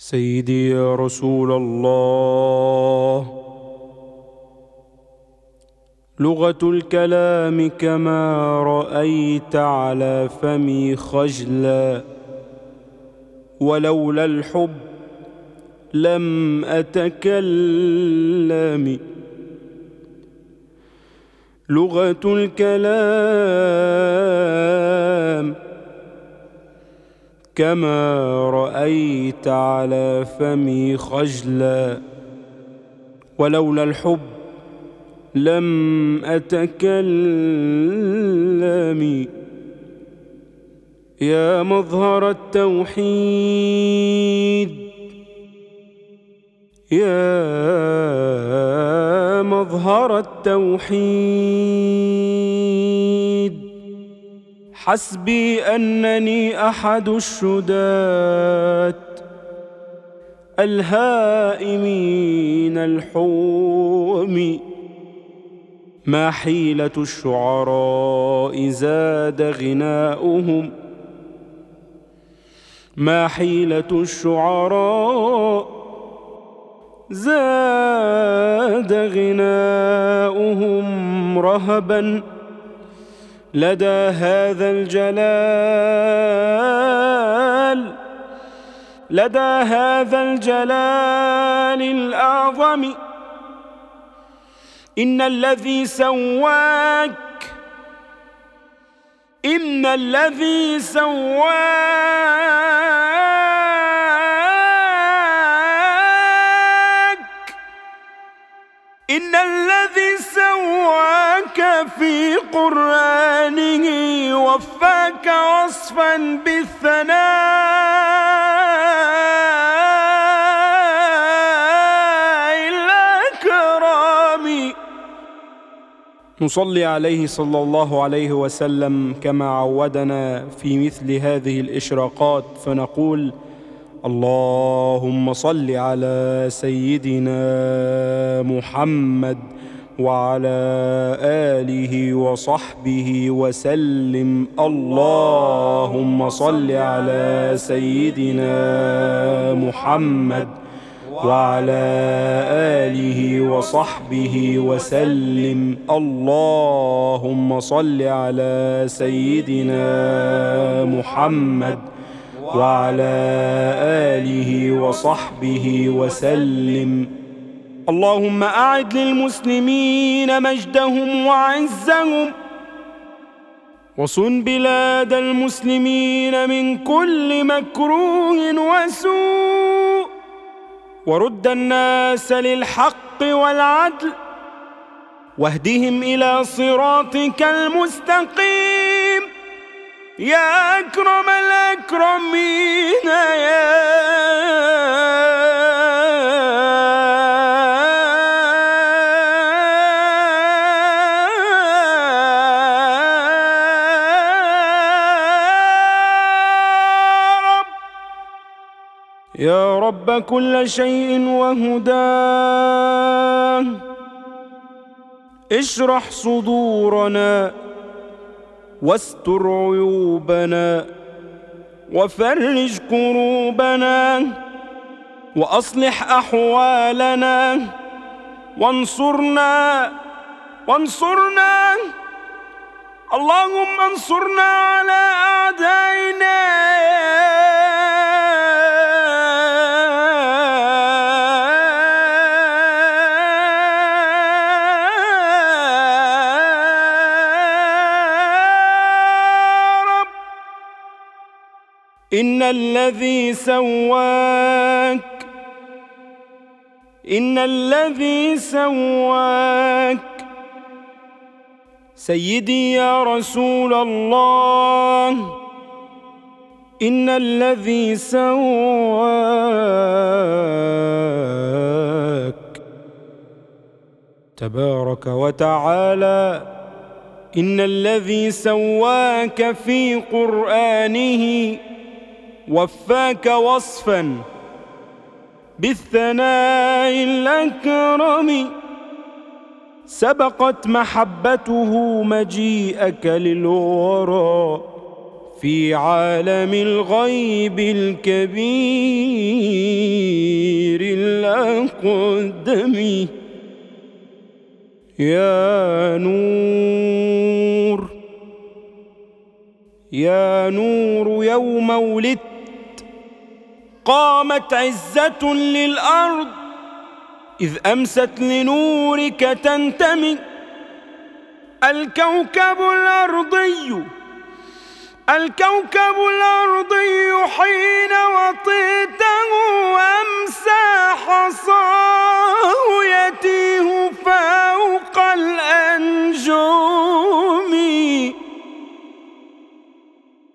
سيدي يا رسول الله، لغة الكلام كما رأيت على فمي خجلا، ولولا الحب لم أتكلم. لغة الكلام كما رأيت على فمي خجلا، ولولا الحب لم أتكلم. يا مظهر التوحيد، يا مظهر التوحيد، حسبي أنني أحد الشداة الهائمين الحوم. ما حيلة الشعراء زاد غناؤهم، ما حيلة الشعراء زاد غناؤهم رهبا لدى هذا الجلال، لدى هذا الجلال الأعظم. إن الذي سواك، إن الذي سواك، إن الذي سواك في قرآنه وفاك وصفا بالثناء الأكرم. نصلي عليه صلى الله عليه وسلم كما عودنا في مثل هذه الإشراقات، فنقول: اللهم صل على سيدنا محمد وعلى آله وصحبه وسلم. اللهم صل على سيدنا محمد وعلى آله وصحبه وسلم. اللهم صل على سيدنا محمد وعلى آله وصحبه وسلم. اللهم أعد للمسلمين مجدهم وعزهم، وصن بلاد المسلمين من كل مكروه وسوء، ورد الناس للحق والعدل، واهدهم إلى صراطك المستقيم يا أكرم الأكرمين. يا يا رب كل شيء وهداه، اشرح صدورنا واستر عيوبنا وفرج كروبنا وأصلح أحوالنا وانصرنا، وانصرنا اللهم انصرنا على أعدائنا. إن الذي سواك، إن الذي سواك سيدي يا رسول الله، إن الذي سواك تبارك وتعالى. إن الذي سواك في قرآنه وفاك وصفا بالثناء الأكرم، سبقت محبته مجيئك للورى في عالم الغيب الكبير الأقدم. يا نور يا نور يوم ولدت قامت عزة للأرض، إذ أمست لنورك تنتمي. الكوكب الأرضي حين وطئته